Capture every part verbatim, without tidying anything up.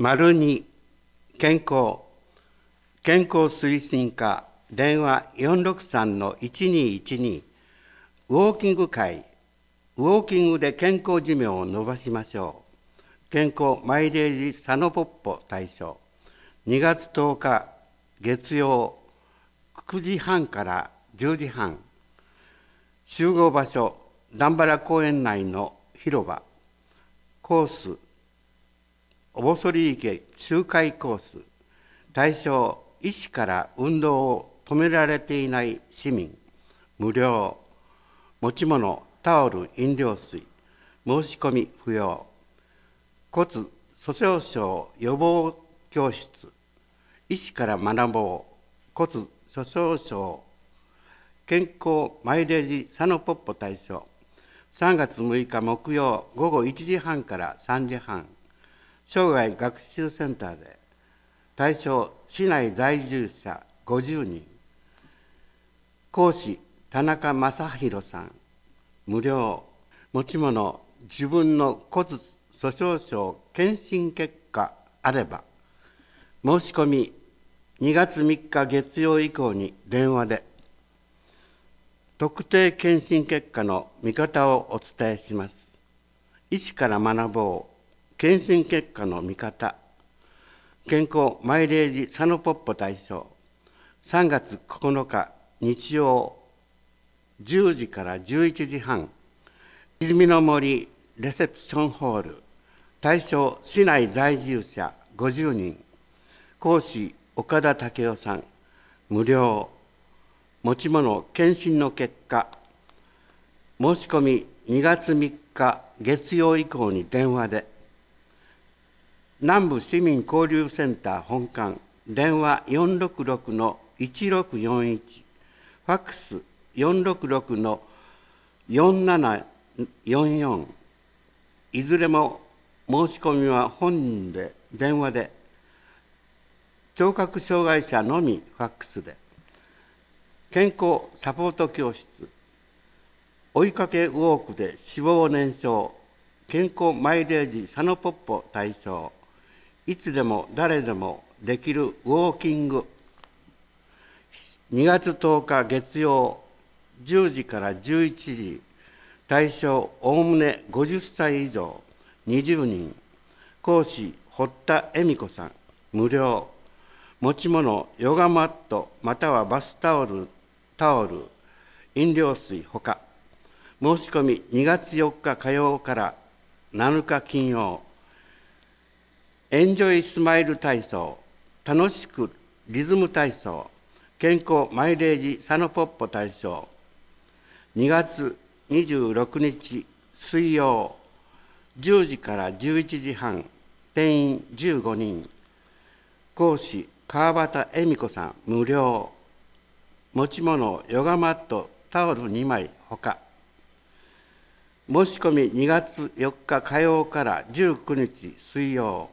丸に健康健康推進課電話 よんろくさんのいちにいちに ウォーキング会ウォーキングで健康寿命を伸ばしましょう。健康マイレージサノポッポ大賞にがつとおか月曜くじはんからじゅうじはん、集合場所段原公園内の広場、コースおぼそり池周回コース、対象医師から運動を止められていない市民、無料、持ち物タオル飲料水、申し込み不要、骨粗鬆症予防教室、医師から学ぼう骨粗鬆症健康マイレージサノポッポ大賞さんがつむいか木曜ごごいちじはんからさんじはん、生涯学習センターで対象市内在住者ごじゅうにん、講師田中正弘さん、無料、持ち物自分の骨粗鬆症検診結果あれば申し込みにがつみっか月曜以降に電話で特定検診結果の見方をお伝えします。医師から学ぼう検診結果の見方健康マイレージサノポッポ大賞さんがつここのか日曜じゅうじからじゅういちじはん、泉の森レセプションホール、対象市内在住者ごじゅうにん、講師岡田武夫さん、無料、持ち物検診の結果申し込みにがつみっか月曜以降に電話で南部市民交流センター本館電話 よんろくろくのいちろくよんいち、ファックス よんろくろくのよんななよんよん、いずれも申し込みは本人で電話で、聴覚障害者のみファックスで、健康サポート教室、追いかけウォークで脂肪燃焼、健康マイレージサノポッポ大賞、いつでも誰でもできるウォーキング、にがつとおか月曜じゅうじからじゅういちじ、対象おおむねごじゅっさい以上にじゅうにん、講師堀田恵美子さん、無料、持ち物ヨガマットまたはバスタオルタオル飲料水ほか、申し込みにがつよっか火曜からなのか金曜、エンジョイスマイル体操、楽しくリズム体操、健康マイレージサノポッポ大賞、にがつにじゅうろくにち水曜じゅうじからじゅういちじはん、定員じゅうごにん、講師川端恵美子さん、無料、持ち物ヨガマットタオルにまいほか、申し込みにがつよっか火曜からじゅうくにち水曜、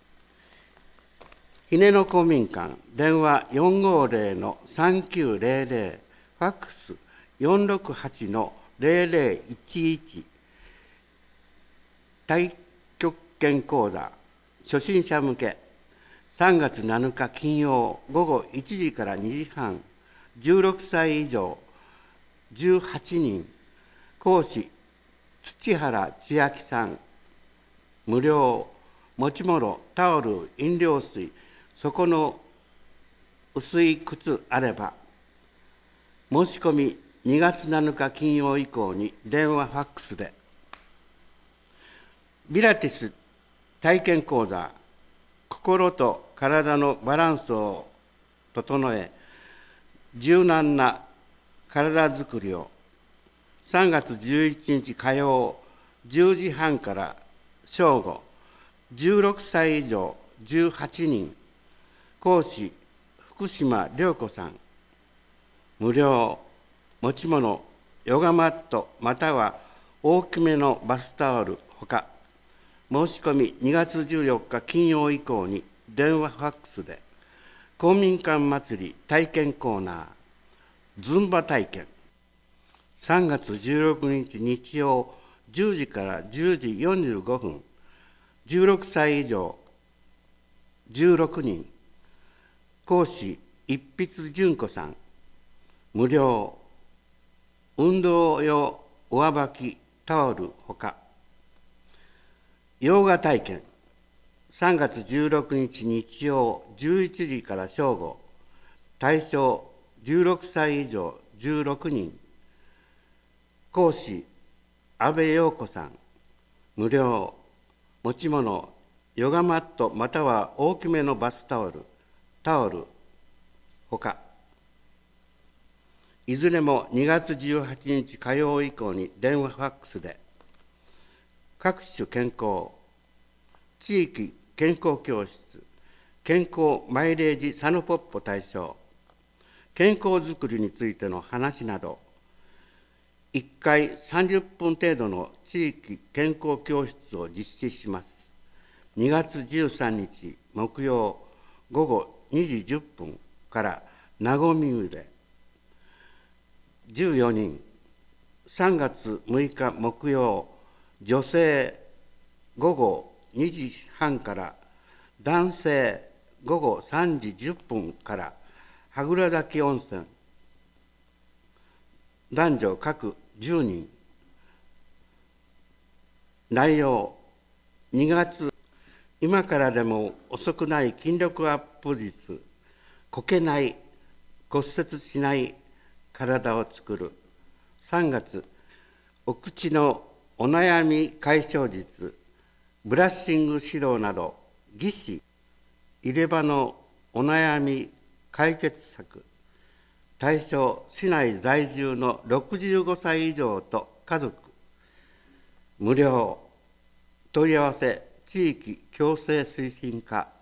ひねの公民館電話 よんごぜろのさんきゅうぜろぜろ、ファックス よんろくはちのぜろぜろいちいち、太極拳講座初心者向けさんがつなのか金曜ごごいちじからにじはん、じゅうろくさい以上じゅうはちにん、講師土原千秋さん、無料、持ち物タオル飲料水、底の薄い靴あれば申し込みにがつなのか金曜以降に電話ファックスで、ビラティス体験講座心と体のバランスを整え柔軟な体づくりをさんがつじゅういちにち火曜じゅうじはんから正午、じゅうろくさい以上じゅうはちにん、講師福島涼子さん、無料、持ち物ヨガマットまたは大きめのバスタオルほか、申し込みにがつじゅうよっか金曜以降に電話ファックスで、公民館祭り体験コーナーズンバ体験さんがつじゅうろくにち日曜じゅうじからじゅうじよんじゅうごふん、じゅうろくさい以上じゅうろくにん、講師一筆純子さん、無料、運動用上履きタオルほか、ヨガ体験、さんがつじゅうろくにち日曜じゅういちじから正午、対象じゅうろくさい以上じゅうろくにん、講師安倍陽子さん、無料、持ち物、ヨガマットまたは大きめのバスタオル、タオルほか、いずれもにがつじゅうはちにち火曜以降に電話ファックスで、各種健康、地域健康教室、健康マイレージサノポッポ対象、健康づくりについての話など、いっかいさんじゅっぷん程度の地域健康教室を実施します。にがつじゅうさんにち木曜ごごにじじゅっぷんからなごみ湯で、じゅうよにん、さんがつむいか木曜女性ごごにじはんから男性ごごさんじじゅっぷんから羽倉崎温泉、男女各じゅうにん、内容にがつ、今からでも遅くない筋力アップ術、こけない、骨折しない体を作る。さんがつ、お口のお悩み解消術、ブラッシング指導など、義歯、入れ歯のお悩み解決策、対象市内在住のろくじゅうごさい以上と家族、無料、問い合わせ地域共生推進課